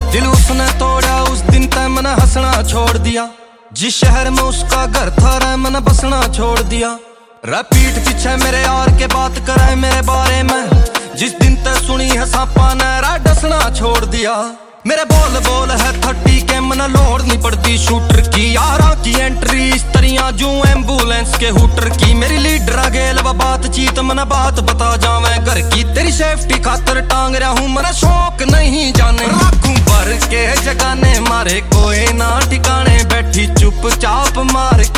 दिल उसने तोड़ा उस दिन तय मैंने हंसना छोड़ दिया। जिस शहर में उसका घर था रे मैंने बसना छोड़ दिया। पीठ पीछे मेरे यार के बात करे मेरे बारे में, जिस दिन तक सुनी है सांपा ने रा डसना छोड़ दिया। मेरे बोल बोल है 30 के मन लोड नहीं पड़ती शूटर की। यारा की एंट्री इस तरिया जू एम्बुलेंस के हुटर की। मेरी लीडर गेल व बातचीत मन बात बता जावे घर की। तेरी सेफ्टी खातर टांग रहा हूँ मन शौक नहीं जाने। लाखों भर के जगाने मारे कोई ना ठिकाने, बैठी चुपचाप मार